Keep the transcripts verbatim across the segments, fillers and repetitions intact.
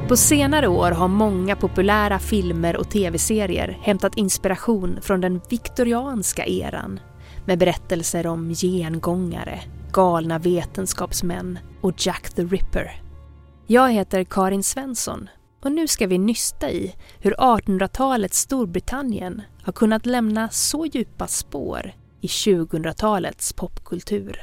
På senare år har många populära filmer och tv-serier hämtat inspiration från den viktorianska eran med berättelser om gengångare, galna vetenskapsmän och Jack the Ripper. Jag heter Karin Svensson och nu ska vi nysta i hur artonhundratalets Storbritannien har kunnat lämna så djupa spår i tjugohundratalets popkultur.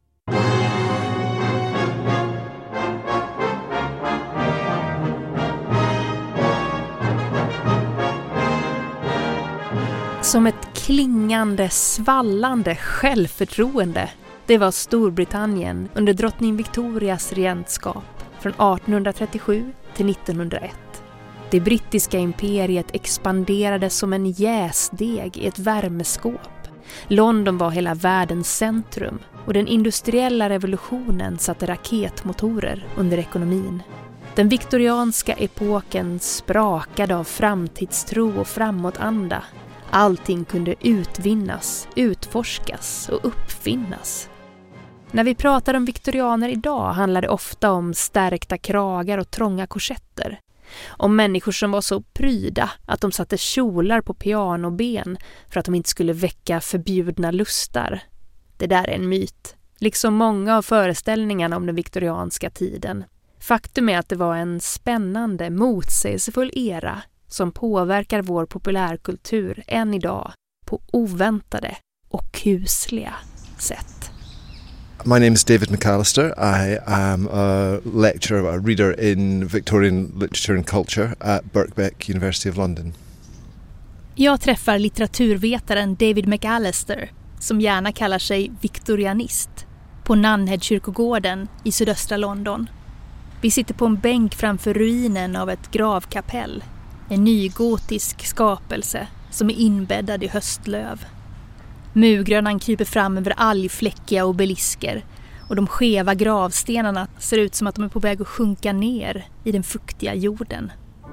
Som ett klingande, svallande självförtroende. Det var Storbritannien under drottning Victorias regentskap från artonhundratrettiosju till nittonhundraett. Det brittiska imperiet expanderade som en jäsdeg i ett värmeskåp. London var hela världens centrum och den industriella revolutionen satte raketmotorer under ekonomin. Den viktorianska epoken sprakade av framtidstro och framåtanda. Allting kunde utvinnas, utforskas och uppfinnas. När vi pratar om viktorianer idag handlar det ofta om stärkta kragar och trånga korsetter. Om människor som var så pryda att de satte kjolar på pianoben för att de inte skulle väcka förbjudna lustar. Det där är en myt, liksom många av föreställningarna om den viktorianska tiden. Faktum är att det var en spännande, motsägelsefull era som påverkar vår populärkultur än idag på oväntade och kusliga sätt. My name is David McAllister. I am a lecturer, a reader in Victorian literature and culture at Birkbeck University of London. Jag träffar litteraturvetaren David McAllister, som gärna kallar sig viktorianist, på Nunhead-kyrkogården i sydöstra London. Vi sitter på en bänk framför ruinen av ett gravkapell. En nygotisk skapelse som är inbäddad i höstlöv. Murgrönan kryper fram över algfläckiga obelisker och de skeva gravstenarna ser ut som att de är på väg att sjunka ner i den fuktiga jorden.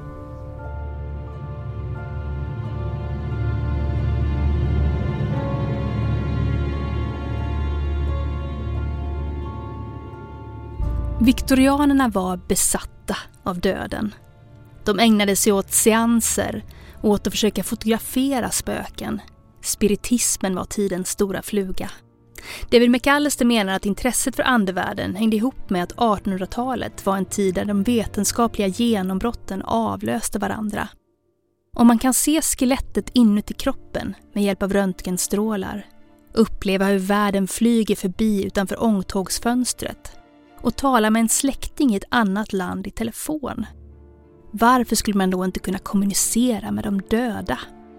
Viktorianerna var besatta av döden. De ägnade sig åt seanser och åt att försöka fotografera spöken. Spiritismen var tidens stora fluga. David McAllister menar att intresset för andevärlden hängde ihop med att artonhundratalet var en tid där de vetenskapliga genombrotten avlöste varandra. Om man kan se skelettet inuti kroppen med hjälp av röntgenstrålar, uppleva hur världen flyger förbi utanför ångtågsfönstret och tala med en släkting i ett annat land i telefon, varför skulle man då inte kunna kommunicera med de döda?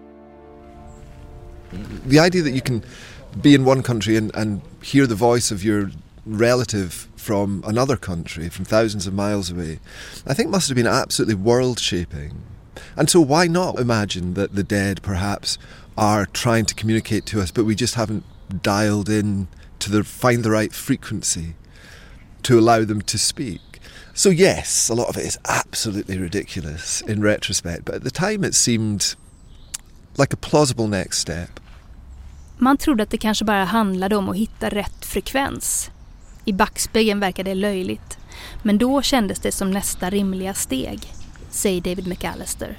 The idea that you can be in one country and, and hear the voice of your relative from another country, from thousands of miles away, I think must have been absolutely world-shaping. And so why not imagine that the dead perhaps are trying to communicate to us, but we just haven't dialed in to the, find the right frequency to allow them to speak. So yes, a lot of it is absolutely ridiculous in retrospect, but at the time it seemed like a plausible next step. Man trodde att det kanske bara handlade om att hitta rätt frekvens. I backspegeln verkade det löjligt, men då kändes det som nästa rimliga steg, säger David McAllister.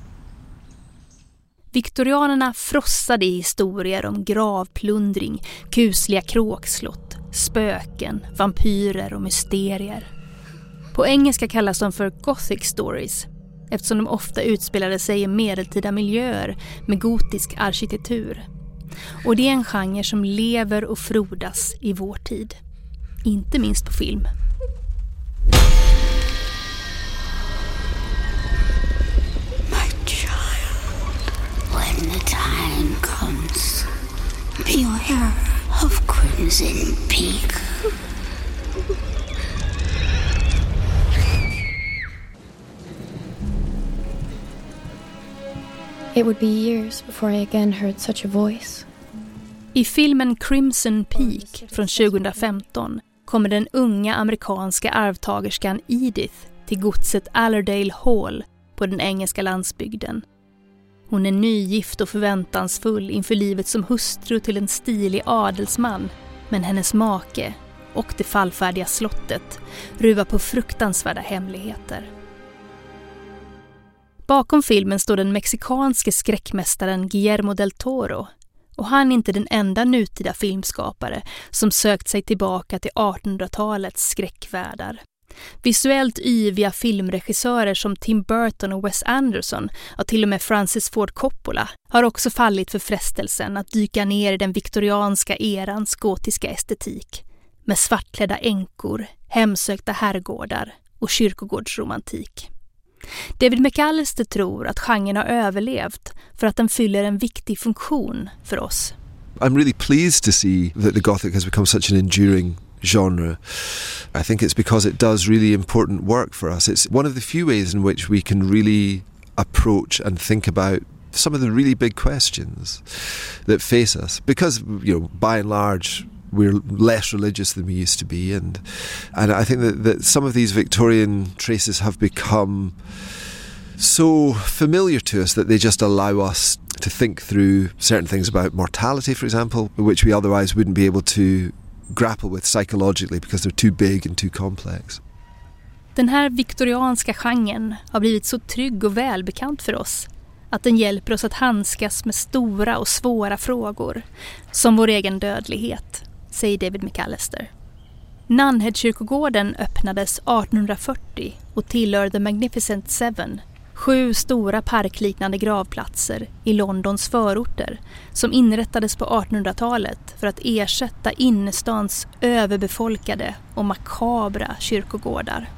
Viktorianerna frossade i historier om gravplundring, kusliga kråkslott, spöken, vampyrer och mysterier. På engelska kallas de för Gothic stories, eftersom de ofta utspelade sig i medeltida miljöer med gotisk arkitektur. Och det är en genre som lever och frodas i vår tid, inte minst på film. My child, when the time comes, beware of Crimson Peak. It would be years before I again heard such a voice. I filmen Crimson Peak från tjugohundrafemton kommer den unga amerikanska arvtagerskan Edith till godset Allerdale Hall på den engelska landsbygden. Hon är nygift och förväntansfull inför livet som hustru till en stilig adelsman, men hennes make och det fallfärdiga slottet ruvar på fruktansvärda hemligheter. Bakom filmen står den mexikanske skräckmästaren Guillermo del Toro, och han är inte den enda nutida filmskapare som sökt sig tillbaka till artonhundratalets skräckvärldar. Visuellt yviga filmregissörer som Tim Burton och Wes Anderson och till och med Francis Ford Coppola har också fallit för frestelsen att dyka ner i den viktorianska erans gotiska estetik med svartklädda änkor, hemsökta herrgårdar och kyrkogårdsromantik. David McAllister tror att genren har överlevt för att den fyller en viktig funktion för oss. I'm really pleased to see that the Gothic has become such an enduring genre. I think it's because it does really important work for us. It's one of the few ways in which we can really approach and think about some of the really big questions that face us. Because, you know, by and large, we're less religious than we used to be, and and I think that, that some of these Victorian traces have become so familiar to us that they just allow us to think through certain things about mortality, for example, which we otherwise wouldn't be able to grapple with psychologically because they're too big and too complex. Den här viktorianska genren har blivit så trygg och välbekant för oss att den hjälper oss att handskas med stora och svåra frågor, som vår egen dödlighet, säger David McAllister. Nunhead-kyrkogården öppnades artonhundrafyrtio och tillhör The Magnificent Seven, sju stora parkliknande gravplatser i Londons förorter som inrättades på artonhundratalet för att ersätta innerstans överbefolkade och makabra kyrkogårdar.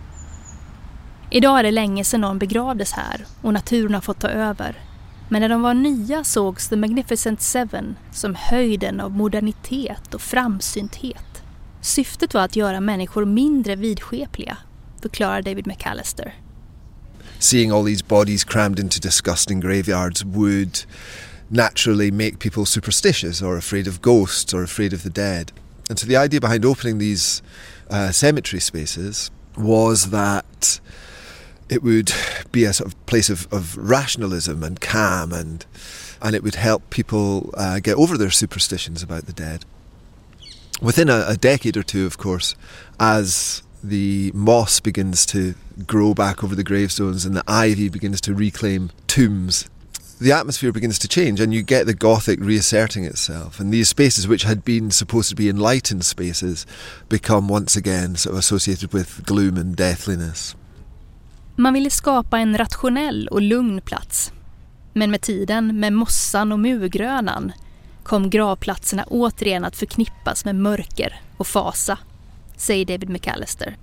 Idag är det länge sedan någon begravdes här och naturen har fått ta över. Men när de var nya sågs The Magnificent Seven som höjden av modernitet och framsynthet. Syftet var att göra människor mindre vidskepliga, förklarar David McAllister. Seeing all these bodies crammed into disgusting graveyards would naturally make people superstitious or afraid of ghosts or afraid of the dead. And so the idea behind opening these uh, cemetery spaces was that it would be a sort of place of, of rationalism and calm, and and it would help people uh, get over their superstitions about the dead. Within a, a decade or two, of course, as the moss begins to grow back over the gravestones and the ivy begins to reclaim tombs, the atmosphere begins to change and you get the Gothic reasserting itself, and these spaces which had been supposed to be enlightened spaces become once again sort of associated with gloom and deathliness. Man ville skapa en rationell och lugn plats. Men med tiden, med mossan och murgrönan, kom gravplatserna återigen att förknippas med mörker och fasa, säger David McAllister.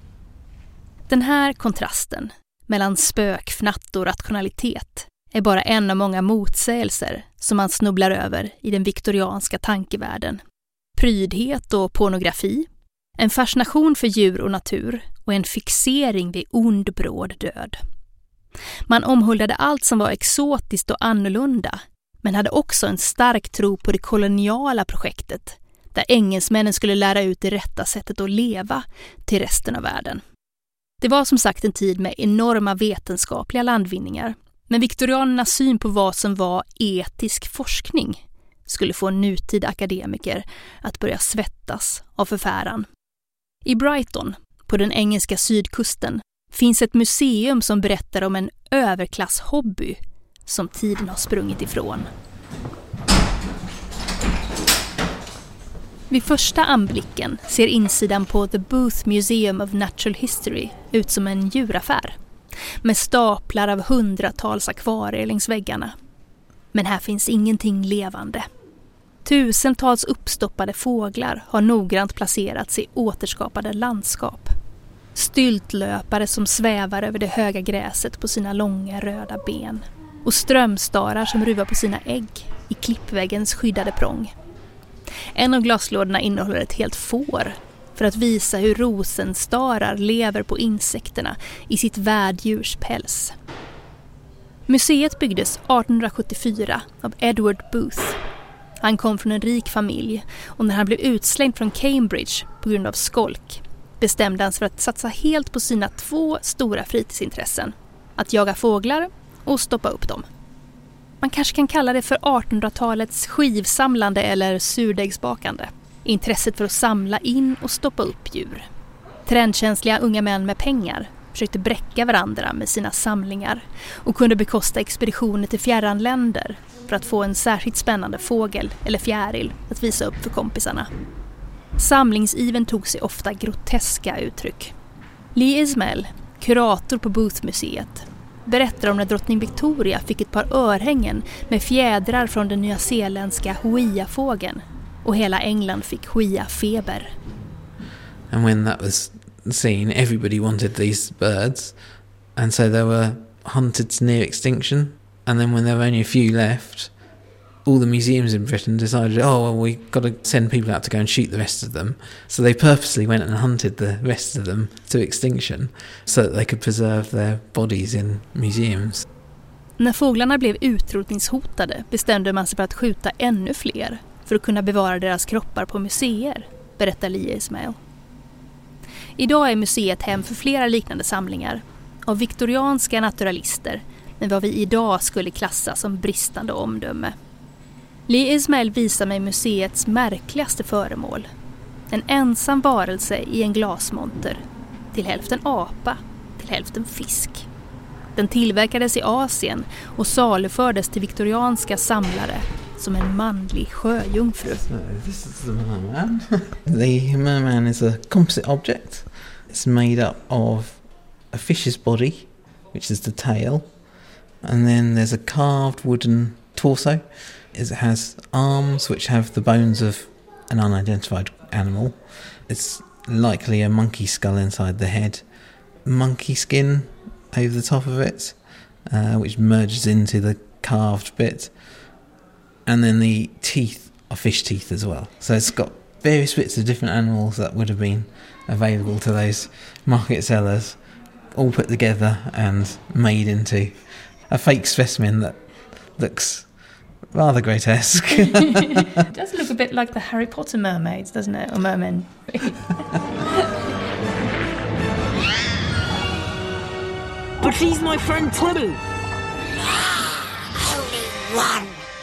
Den här kontrasten mellan spökfnatt och rationalitet är bara en av många motsägelser som man snubblar över i den viktorianska tankevärlden. Prydhet och pornografi, en fascination för djur och natur och en fixering vid ond bråd död. Man omhuldade allt som var exotiskt och annorlunda, men hade också en stark tro på det koloniala projektet, där engelsmännen skulle lära ut det rätta sättet att leva till resten av världen. Det var som sagt en tid med enorma vetenskapliga landvinningar, men viktorianernas syn på vad som var etisk forskning skulle få nutida akademiker att börja svettas av förfäran. I Brighton, på den engelska sydkusten, finns ett museum som berättar om en överklasshobby som tiden har sprungit ifrån. Vid första anblicken ser insidan på The Booth Museum of Natural History ut som en djuraffär, med staplar av hundratals akvarier längs väggarna. Men här finns ingenting levande. Tusentals uppstoppade fåglar har noggrant placerats i återskapade landskap. Styltlöpare som svävar över det höga gräset på sina långa röda ben. Och strömstarar som ruvar på sina ägg i klippväggens skyddade prång. En av glaslådorna innehåller ett helt får för att visa hur rosenstarar lever på insekterna i sitt värddjurs päls. Museet byggdes artonhundrasjuttiofyra av Edward Booth. Han kom från en rik familj och när han blev utslängd från Cambridge på grund av skolk bestämde han sig för att satsa helt på sina två stora fritidsintressen. Att jaga fåglar och stoppa upp dem. Man kanske kan kalla det för artonhundratalets skivsamlande eller surdegsbakande. Intresset för att samla in och stoppa upp djur. Trendkänsliga unga män med pengar försökte bräcka varandra med sina samlingar och kunde bekosta expeditioner till fjärran länder för att få en särskilt spännande fågel eller fjäril att visa upp för kompisarna. Samlingsiven tog sig ofta groteska uttryck. Lee Ismail, kurator på Booth-museet, berättar om när drottning Victoria fick ett par örhängen med fjädrar från den nyzeeländska huia-fågeln och hela England fick huia-feber. And when that was seen, everybody wanted these birds, and so they were hunted to near extinction. And then when there were only a few left, all the museums in Britain decided, oh, well, we've got to send people out to go and shoot the rest of them. So they purposely went and hunted the rest of them to extinction so that they could preserve their bodies in museums. När fåglarna blev utrotningshotade bestämde man sig för att skjuta ännu fler för att kunna bevara deras kroppar på museer, berättar Lee Ismail. Idag är museet hem för flera liknande samlingar av viktorianska naturalister med vad vi idag skulle klassa som bristande omdöme. Lee Ismail visar mig museets märkligaste föremål. En ensam varelse i en glasmonter, till hälften apa, till hälften fisk. Den tillverkades i Asien och salufördes till viktorianska samlare som en manlig sjöjungfru. So this is the merman. The merman is a composite object. It's made up of a fish's body, which is the tail, and then there's a carved wooden torso. It has arms which have the bones of an unidentified animal. It's likely a monkey skull inside the head. Monkey skin over the top of it, uh, which merges into the carved bit. And then the teeth are fish teeth as well. So it's got various bits of different animals that would have been available to those market sellers, all put together and made into a fake specimen that looks rather grotesque. It does look a bit like the Harry Potter mermaids, doesn't it? Or mermen. But she's my friend too. Only one.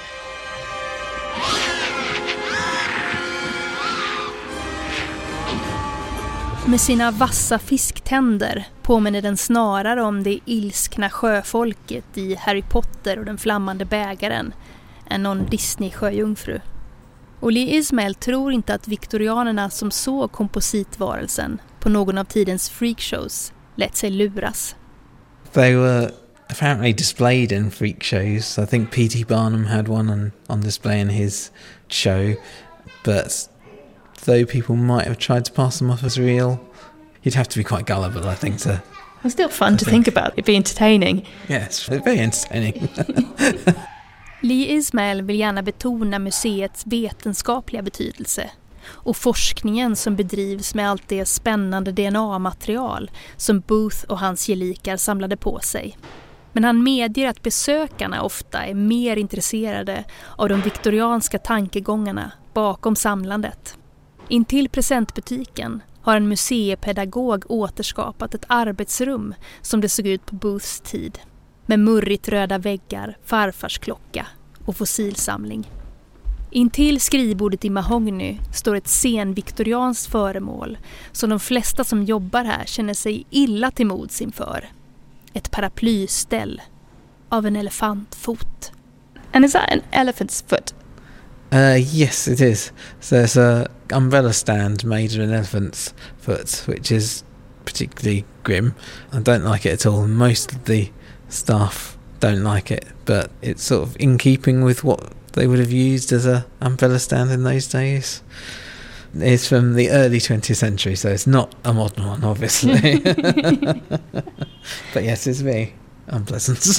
Med sina vassa fisktänder påminner den snarare om det ilskna sjöfolket i Harry Potter och den flammande bägaren än någon Disney-sjöjungfru. Och Lee Ismail tror inte att viktorianerna som såg kompositvarelsen på någon av tidens freakshows lät sig luras. They were apparently displayed in freak shows. I think P T Barnum had one on, on display in his show, but though people might have tried to pass them off as real, you'd have to be quite gullible, I think, to... It's still fun to think about. It'd be entertaining. Yes, very entertaining. Lee Ismail vill gärna betona museets vetenskapliga betydelse och forskningen som bedrivs med allt det spännande D N A-material som Booth och hans gelikar samlade på sig. Men han medger att besökarna ofta är mer intresserade av de viktorianska tankegångarna bakom samlandet. Intill presentbutiken har en museipedagog återskapat ett arbetsrum som det såg ut på Booths tid. Med murrigt röda väggar, farfars klocka och fossilsamling. Intill skrivbordet i mahogny står ett senviktorianskt föremål som de flesta som jobbar här känner sig illa till mods inför. Ett paraplyställ av en elefantfot. And is that an elephant's foot? Uh, yes, it is. So there's a umbrella stand made of an elephant's foot, which is particularly grim. I don't like it at all. Most of the staff don't like it, but it's sort of in keeping with what they would have used as a umbrella stand in those days. It's from the early twentieth century, so it's not a modern one, obviously. But yes, it's very unpleasant.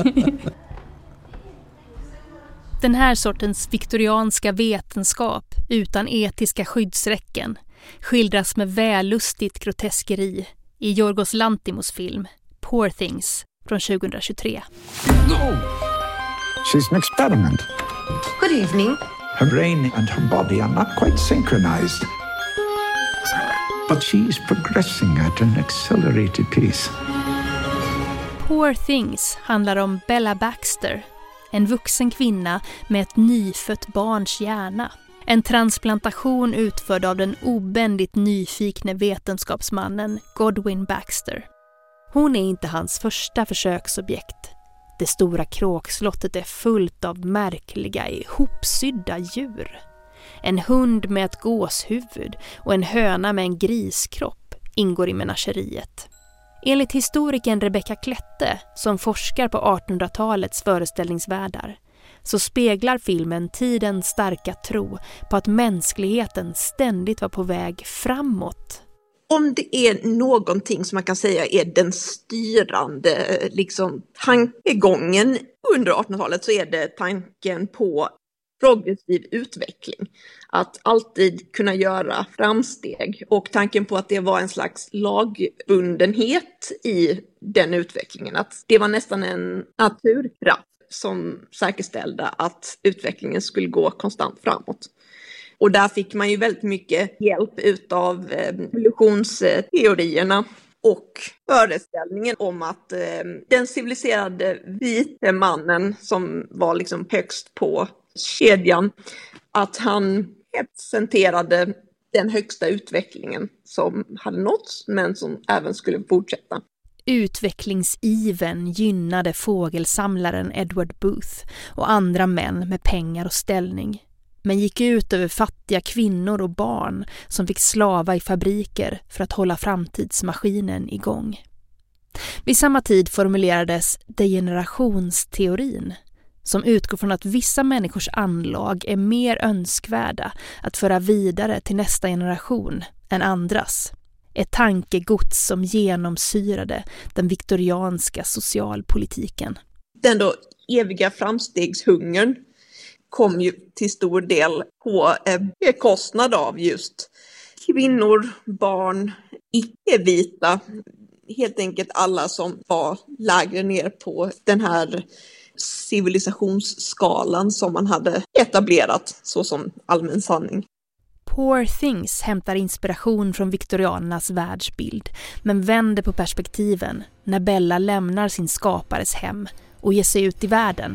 Den här sortens viktorianska vetenskap utan etiska skyddsräcken skildras med vällustigt groteskeri i Yorgos Lanthimos film Poor Things från tjugohundratjugotre. No. She's an experiment. Good evening. Her brain and her body are not quite synchronized. But she's progressing at an accelerated pace. Poor Things handlar om Bella Baxter, en vuxen kvinna med ett nyfött barns hjärna. En transplantation utförd av den obändigt nyfikne vetenskapsmannen Godwin Baxter. Hon är inte hans första försöksobjekt. Det stora kråkslottet är fullt av märkliga, ihopsydda djur. En hund med ett gåshuvud och en höna med en griskropp ingår i menageriet. Enligt historikern Rebecca Klette, som forskar på artonhundratalets föreställningsvärldar, så speglar filmen tidens starka tro på att mänskligheten ständigt var på väg framåt. Om det är någonting som man kan säga är den styrande liksom, tankegången under artonhundratalet, så är det tanken på progressiv utveckling. Att alltid kunna göra framsteg, och tanken på att det var en slags lagbundenhet i den utvecklingen. Att det var nästan en naturkraft som säkerställde att utvecklingen skulle gå konstant framåt. Och där fick man ju väldigt mycket hjälp utav evolutionsteorierna och föreställningen om att eh, den civiliserade vite mannen som var liksom högst på kedjan, att han representerade den högsta utvecklingen som hade nåtts men som även skulle fortsätta. Utvecklingsiven gynnade fågelsamlaren Edward Booth och andra män med pengar och ställning, men gick ut över fattiga kvinnor och barn som fick slava i fabriker för att hålla framtidsmaskinen igång. Vid samma tid formulerades degenerationsteorin, som utgår från att vissa människors anlag är mer önskvärda att föra vidare till nästa generation än andras. Ett tankegods som genomsyrade den viktorianska socialpolitiken. Den då eviga framstegshungern kom ju till stor del på bekostnad av just kvinnor, barn, icke-vita. Helt enkelt alla som var lägre ner på den här civilisationsskalan som man hade etablerat så som allmän sanning. Poor Things hämtar inspiration från viktorianernas världsbild, men vänder på perspektiven när Bella lämnar sin skapares hem och ger sig ut i världen.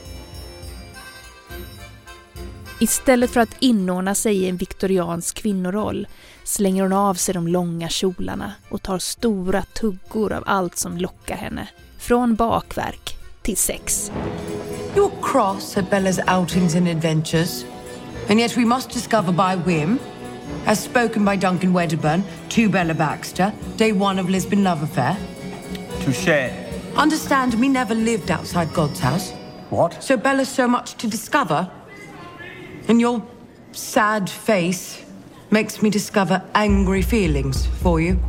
Istället för att inordna sig i en viktoriansk kvinnoroll slänger hon av sig de långa kjolarna och tar stora tuggor av allt som lockar henne. Från bakverk till sex. You're cross at Bella's outings and adventures, and yet we must discover by whim, as spoken by Duncan Wedderburn to Bella Baxter, day one of Lisbon love affair. Touché. Understand me never lived outside God's house. What? So Bella's so much to discover, and your sad face makes me discover angry feelings for you.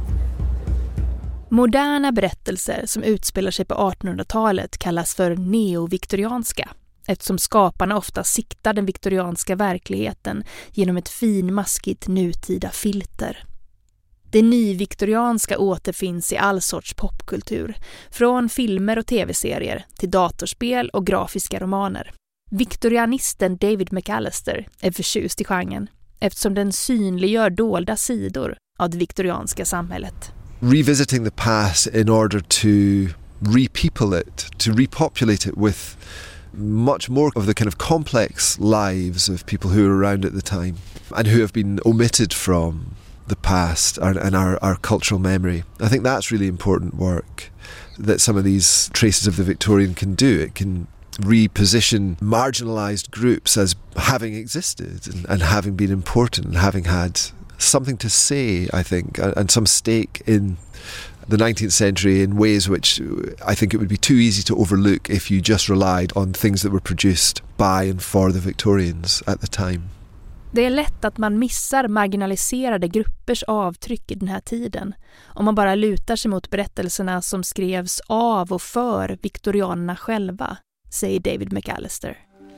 Moderna berättelser som utspelar sig på artonhundratalet kallas för neoviktorianska, eftersom skaparna ofta siktar den viktorianska verkligheten genom ett finmaskigt nutida filter. Det nyviktorianska återfinns i all sorts popkultur, från filmer och tv-serier till datorspel och grafiska romaner. Viktorianisten David McAllister är förtjust i genren, eftersom den synliggör dolda sidor av det viktorianska samhället. Revisiting the past in order to repeople it, to repopulate it with much more of the kind of complex lives of people who were around at the time and who have been omitted from the past and, and our, our cultural memory. I think that's really important work that some of these traces of the Victorian can do. It can reposition marginalised groups as having existed and, and having been important and having had something to say, I think, and some stake in the nineteenth century in ways which I think it would be too easy to overlook if you just relied on things that were produced by and for the Victorians at the time. Det är lätt att man missar marginaliserade gruppers avtryck i den här tiden om man bara lutar sig mot berättelserna som skrevs av och för viktorianerna själva, säger David McAllister.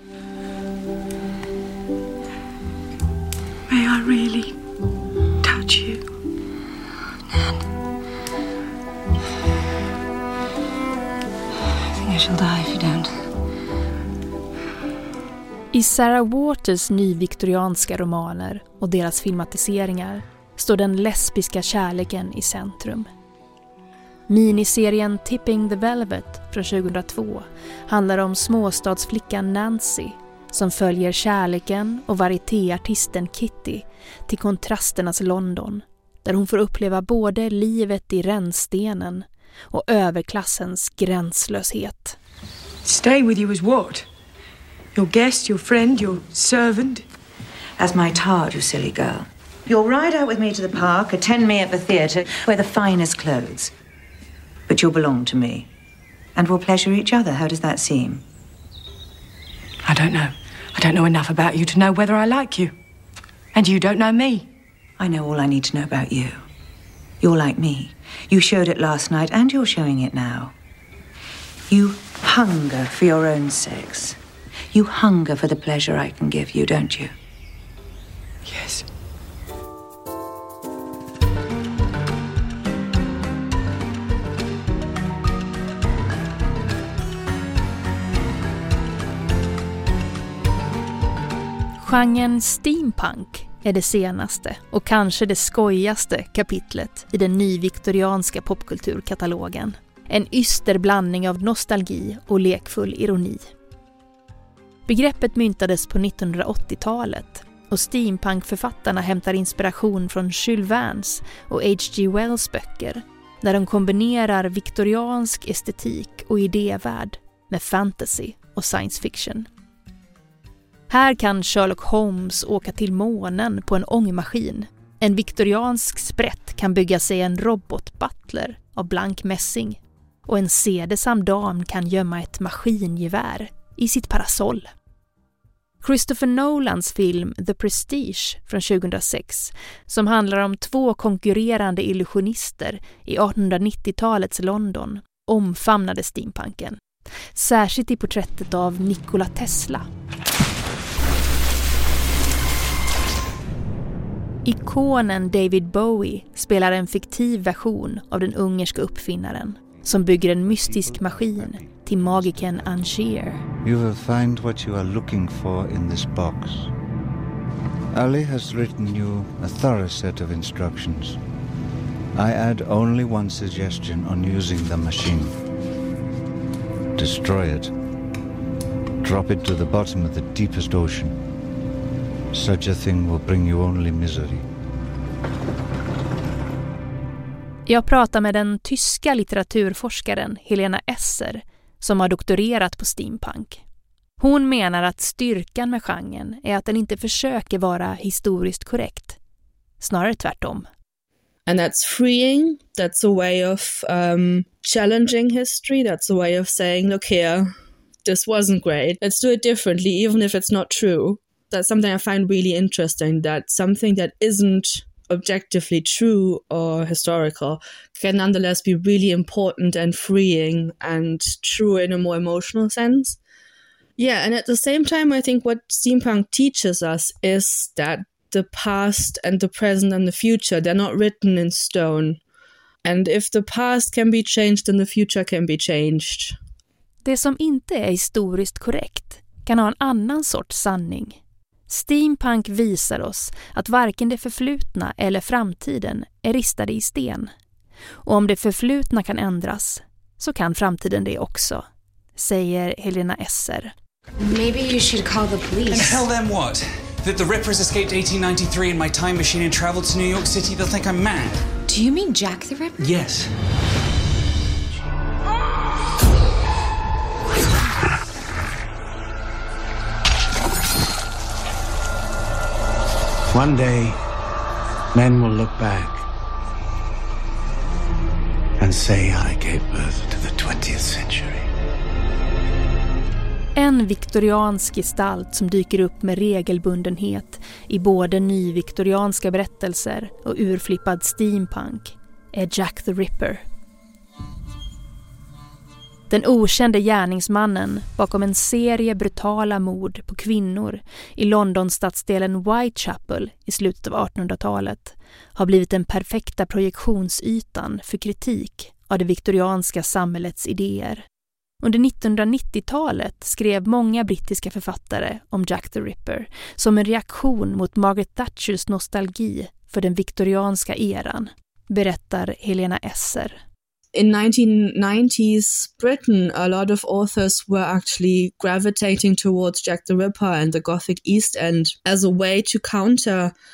May I really touch you? Nan. I think I shall die if you don't. I Sarah Waters nyviktorianska romaner och deras filmatiseringar står den lesbiska kärleken i centrum. Miniserien Tipping the Velvet från tjugohundratvå handlar om småstadsflickan Nancy som följer kärleken och varietéartisten Kitty till kontrasternas London, där hon får uppleva både livet i rännstenen och överklassens gränslöshet. Stay with you as what? Your guest, your friend, your servant? As my tard, you silly girl. You'll ride out with me to the park, attend me at the theatre, wear the finest clothes. But you'll belong to me. And we'll pleasure each other. How does that seem? I don't know. I don't know enough about you to know whether I like you. And you don't know me. I know all I need to know about you. You're like me. You showed it last night and you're showing it now. You hunger for your own sex. You hunger for the pleasure I can give you, don't you? Yes. Genren steampunk är det senaste och kanske det skojigaste kapitlet i den nyviktorianska popkulturkatalogen. En yster blandning av nostalgi och lekfull ironi. Begreppet myntades på nittonhundraåttiotalet och steampunkförfattarna hämtar inspiration från Jules Verne's och H G Wells böcker där de kombinerar viktoriansk estetik och idévärld med fantasy och science fiction. Här kan Sherlock Holmes åka till månen på en ångmaskin. En viktoriansk sprätt kan bygga sig en robotbutler av blank mässing. Och en sedesam dam kan gömma ett maskingevär i sitt parasoll. Christopher Nolans film The Prestige från tjugohundrasex, som handlar om två konkurrerande illusionister i artonhundranittiotalets London, omfamnade steampunken. Särskilt i porträttet av Nikola Tesla. Ikonen David Bowie spelar en fiktiv version av den ungerska uppfinnaren som bygger en mystisk maskin till magiken Angier. You will find what you are looking for in this box. Ali has written you a thorough set of instructions. I add only one suggestion on using the machine. Destroy it. Drop it to the bottom of the deepest ocean. Such a thing will bring you only misery. Jag pratar med den tyska litteraturforskaren Helena Esser som har doktorerat på steampunk. Hon menar att styrkan med genren är att den inte försöker vara historiskt korrekt. Snarare tvärtom. And that's freeing. That's a way of um, challenging history. That's a way of saying, look here, this wasn't great. Let's do it differently, even if it's not true. That's something I find really interesting, that something that isn't objectively true or historical can nonetheless be really important and freeing and true in a more emotional sense. Yeah, and at the same time, I think what steampunk teaches us is that the past and the present and the future, they're not written in stone. And if the past can be changed, then the future can be changed. Det som inte är historiskt korrekt kan ha en annan sorts sanning. Steampunk visar oss att varken det förflutna eller framtiden är ristade i sten. Och om det förflutna kan ändras så kan framtiden det också, säger Helena Esser. Maybe you should call the police. And tell them what? That the Rippers escaped eighteen ninety-three in my time machine and traveled to New York City? They'll think I'm mad. Do you mean Jack the Ripper? Yes. One day, men will look back and say I gave birth to the twentieth century. En viktoriansk gestalt som dyker upp med regelbundenhet i både nyviktorianska berättelser och urflippad steampunk är Jack the Ripper. Den okände gärningsmannen bakom en serie brutala mord på kvinnor i Londons stadsdelen Whitechapel i slutet av artonhundratalet har blivit den perfekta projektionsytan för kritik av det viktorianska samhällets idéer. Under nittonhundranittiotalet skrev många brittiska författare om Jack the Ripper som en reaktion mot Margaret Thatchers nostalgi för den viktorianska eran, berättar Helena Esser. In nineteen nineties Britain, a lot of authors were actually gravitating towards Jack the Ripper and the Gothic East End as a way to counter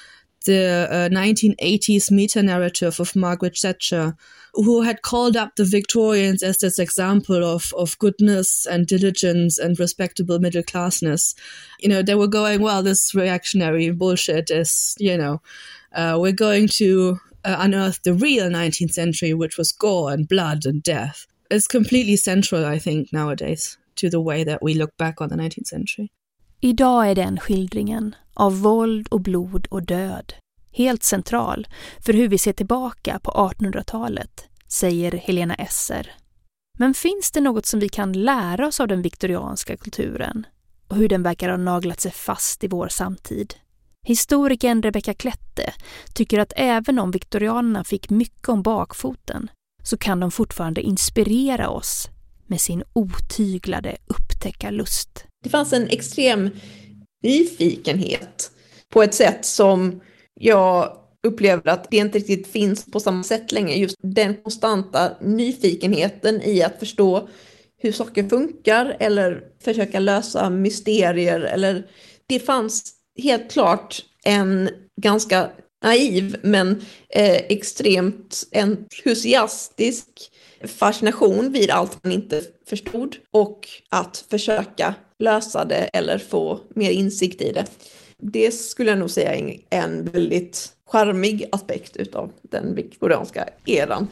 the uh, nineteen eighties meta-narrative of Margaret Thatcher, who had called up the Victorians as this example of, of goodness and diligence and respectable middle classness. You know, they were going, well, this reactionary bullshit is, you know, uh, we're going to uh, unearth the real nineteenth century, which was gore and blood and death. It's completely central, I think, nowadays to the way that we look back on the nineteenth century. Idag är den skildringen av våld och blod och död helt central för hur vi ser tillbaka på artonhundratalet, säger Helena Esser. Men finns det något som vi kan lära oss av den viktorianska kulturen och hur den verkar ha naglat sig fast i vår samtid? Historikern Rebecca Klette tycker att även om viktorianerna fick mycket om bakfoten så kan de fortfarande inspirera oss med sin otyglade upptäckarlust. Det fanns en extrem nyfikenhet på ett sätt som jag upplever att det inte riktigt finns på samma sätt längre. Just den konstanta nyfikenheten i att förstå hur saker funkar eller försöka lösa mysterier. Eller det fanns helt klart en ganska naiv men eh, extremt entusiastisk fascination vid allt man inte förstod och att försöka lösa det eller få mer insikt i det. Det skulle jag nog säga är en väldigt charmig aspekt utav den viktorianska eran.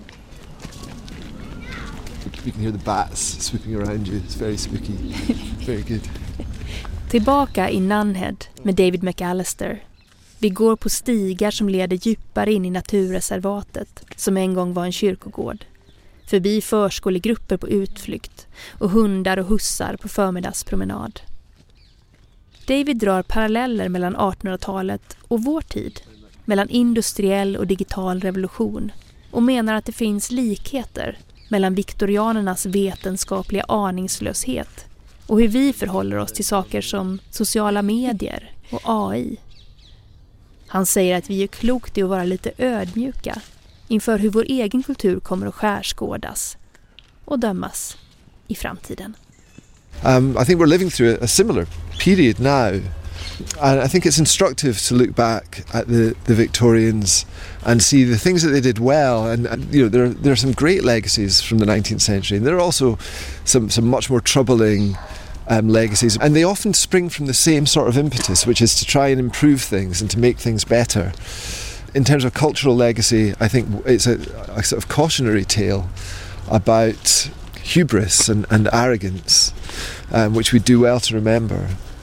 You can hear the bats swooping around you. It's very spooky. Very good. Tillbaka i Nunhead med David McAllister. Vi går på stigar som leder djupare in i naturreservatet som en gång var en kyrkogård. Förbi förskolegrupper på utflykt och hundar och hussar på förmiddagspromenad. David drar paralleller mellan artonhundratalet och vår tid, mellan industriell och digital revolution och menar att det finns likheter mellan viktorianernas vetenskapliga aningslöshet och hur vi förhåller oss till saker som sociala medier och A I. Han säger att vi är klokt i att vara lite ödmjuka inför hur vår egen kultur kommer att skärskådas och dömas i framtiden. Um, I think we're living through a similar period now, and I think it's instructive to look back at the, the Victorians and see the things that they did well. And, and you know, there there are some great legacies from the nineteenth century, and there are also some some much more troubling um, legacies. And they often spring from the same sort of impetus, which is to try and improve things and to make things better. In terms of cultural legacy, I think it's a, a sort of cautionary tale about hubris and, and arrogance, um, which we do well to remember.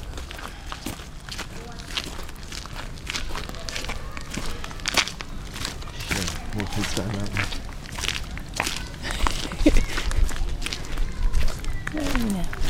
Yeah, more kids down that way.